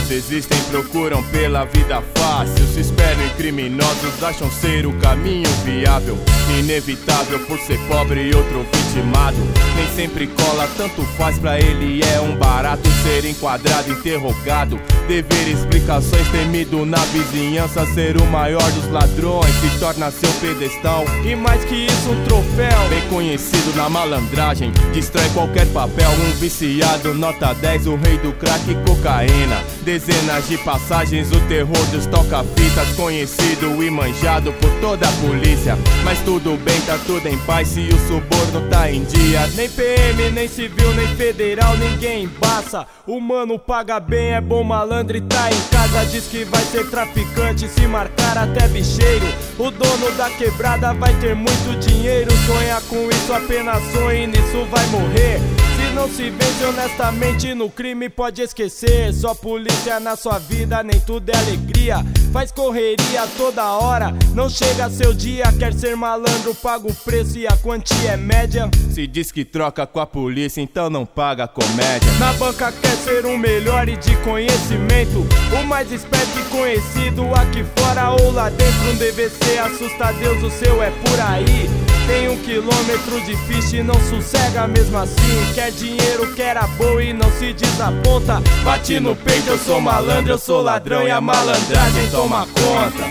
desistem, procuram pela vida fácil. Se esperam em criminosos, acham ser o caminho viável. Inevitável por ser pobre e outro vitimado. Nem sempre cola, tanto faz pra ele, é um barato ser enquadrado, interrogado, dever explicações, temido na vizinhança. Ser o maior dos ladrões se torna seu pedestal. E mais que isso, um troféu. Bem conhecido na malandragem, destrói qualquer papel. Um viciado, nota 10, o rei do crack e cocaína. Dezenas de passagens, o terror dos toca-fitas. Conhecido e manjado por toda a polícia. Mas tudo bem, tá tudo em paz se o suborno tá em dia. Nem PM, nem civil, nem federal, ninguém embaça. O mano paga bem, é bom malandro e tá em casa. Diz que vai ser traficante, se marcar até bicheiro. O dono da quebrada vai ter muito dinheiro. Sonhar com isso, apenas sonha e nisso vai morrer. Se não se vence honestamente no crime, pode esquecer. Só polícia na sua vida, nem tudo é alegria. Faz correria toda hora, não chega seu dia. Quer ser malandro, paga o preço e a quantia é média. Se diz que troca com a polícia, então não paga comédia. Na banca quer ser o melhor e de conhecimento, o mais esperto e conhecido aqui fora ou lá dentro. Um DVC assusta Deus, o seu é por aí. Tem 1 quilômetro de ficha e não sossega mesmo assim. Quer dinheiro, quer a boa e não se desaponta. Bate no peito, eu sou malandro, eu sou ladrão e a malandragem toma conta.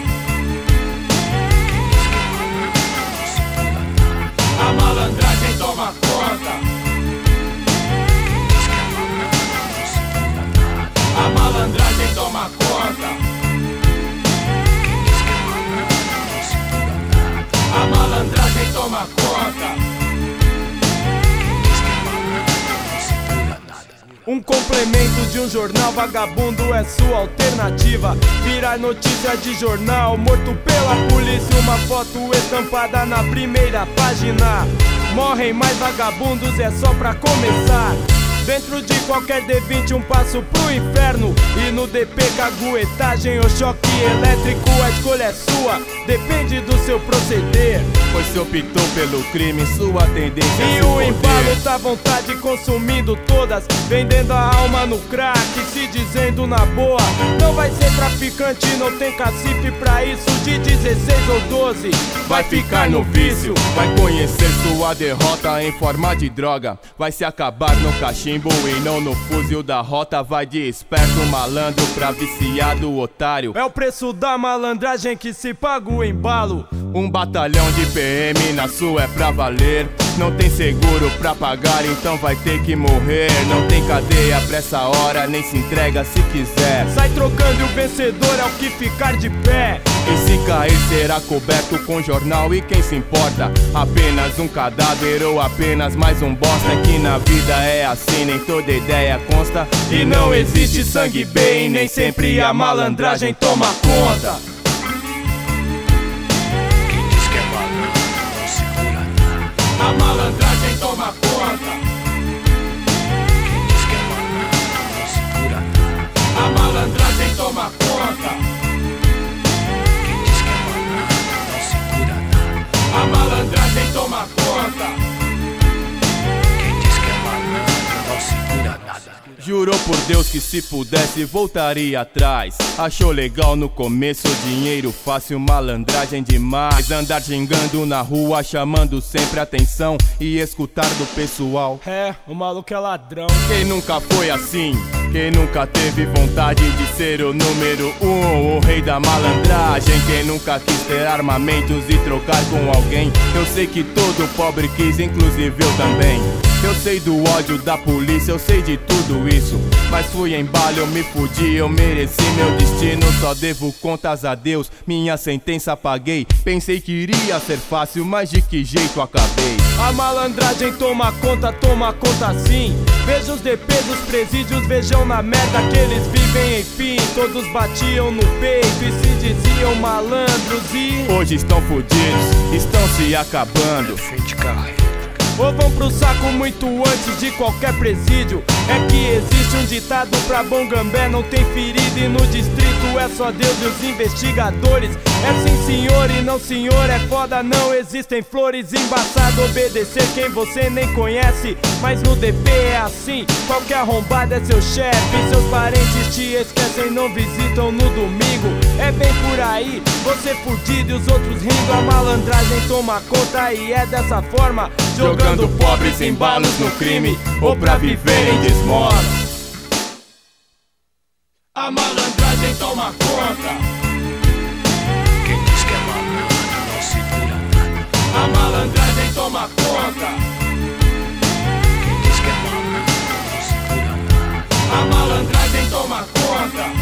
A malandragem toma conta. A malandragem toma conta. A malandragem toma conta. Um complemento de um jornal vagabundo é sua alternativa. Virar notícia de jornal, morto pela polícia. Uma foto estampada na primeira página. Morrem mais vagabundos, é só pra começar. Dentro de qualquer D20 um passo pro inferno. E no DP caguetagem ou choque elétrico, a escolha é sua, depende do seu proceder. Pois se optou pelo crime, sua tendência é se o embalo tá à vontade, consumindo todas, vendendo a alma no crack, se dizendo na boa. Não vai ser traficante, não tem cacife pra isso. De 16 ou 12, vai ficar no vício. Vai conhecer sua derrota em forma de droga. Vai se acabar no cachimbo e não no fuzil da rota. Vai de esperto malandro pra viciado otário. É o preço da malandragem que se paga o embalo. Um batalhão de PM na sua é pra valer. Não tem seguro pra pagar, então vai ter que morrer. Não tem cadeia pra essa hora, nem se entrega se quiser. Sai trocando e o vencedor é o que ficar de pé. E se cair será coberto com jornal e quem se importa? Apenas um cadáver ou apenas mais um bosta. Que na vida é assim, nem toda ideia consta. E não existe sangue bem, nem sempre a malandragem toma conta. A malandragem toma conta. A malandragem toma conta. A malandragem toma conta. Jurou por Deus que se pudesse voltaria atrás. Achou legal no começo, dinheiro fácil, malandragem demais. Andar gingando na rua, chamando sempre atenção e escutar do pessoal. É, o maluco é ladrão. Quem nunca foi assim? Quem nunca teve vontade de ser o número 1, o rei da malandragem? Quem nunca quis ter armamentos e trocar com alguém? Eu sei que todo pobre quis, inclusive eu também. Eu sei do ódio da polícia, eu sei de tudo isso. Mas fui em bala, eu me fudi, eu mereci meu destino. Só devo contas a Deus, minha sentença paguei. Pensei que iria ser fácil, mas de que jeito acabei? A malandragem toma conta sim. Veja os DPs dos presídios, vejam na merda que eles vivem, enfim. Todos batiam no peito e se diziam malandros e hoje estão fudidos, estão se acabando. Ou vão pro saco muito antes de qualquer presídio. É que existe um ditado pra bom gambé, não tem ferido e no distrito justo é só Deus e os investigadores. É sim senhor e não senhor, é foda, não existem flores. Embaçado obedecer quem você nem conhece, mas no DP é assim, qualquer arrombado é seu chefe. Seus parentes te esquecem, não visitam no domingo. É bem por aí, você fudido e os outros rindo. A malandragem toma conta e é dessa forma, jogando pobres embalos no crime ou pra viverem de esmola. A malandragem toma conta. Quem diz que é malandro não segura nada. A malandragem toma conta. Quem diz que é malandro não segura nada. A malandragem toma conta.